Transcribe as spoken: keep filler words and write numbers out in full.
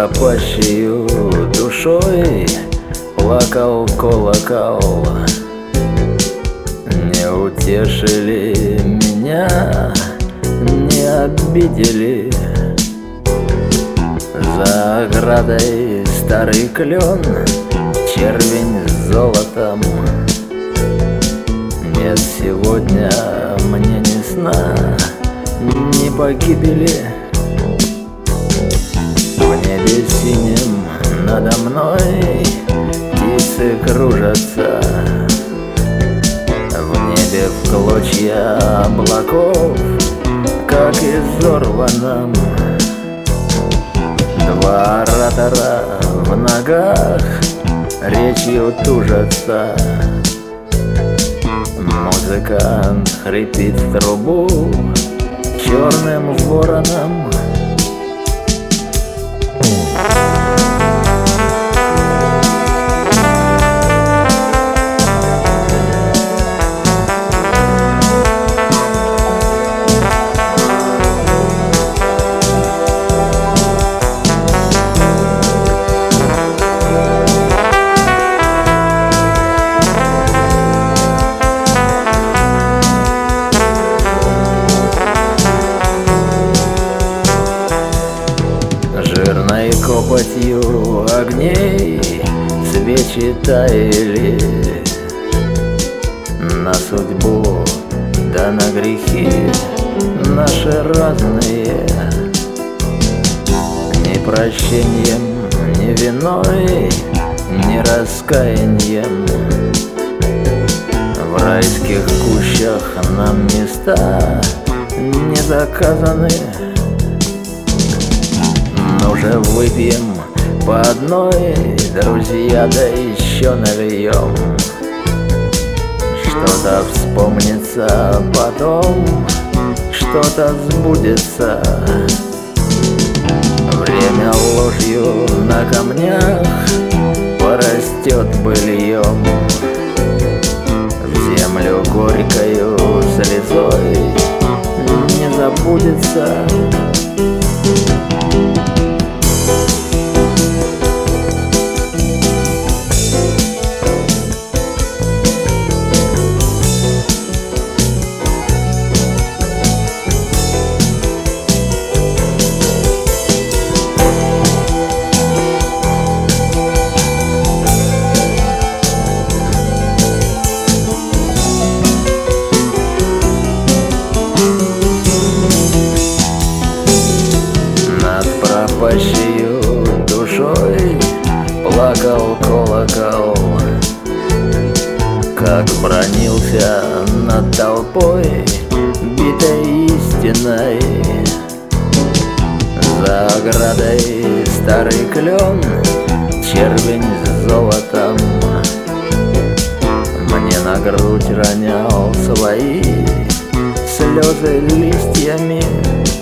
пропащею душой плакал колокол. Не утешили меня, не обидели. За оградой старый клен, червень с золотом. Нет сегодня мне ни сна, ни погибели. В небе синим надо мной птицы кружатся. В небе в клочья облаков, как изорванном. Два оратора в ногах речью тужатся. Музыкант хрипит в трубу черным вороном. Жирной копотью огней свечи таяли. На судьбу да на грехи наши разные. Ни прощением, ни виной, ни раскаянием. В райских кущах нам места не заказаны. Ну же выпьем по одной, друзья, да еще нальем. Что-то вспомнится потом, что-то сбудется. Время ложью на камнях порастет быльем. В землю горькою слезой не забудется. Пропащею душой плакал колокол, как бранился над толпой, битой истиной. За оградой старый клен, червень с золотом. Мне на грудь ронял свои слезы листьями.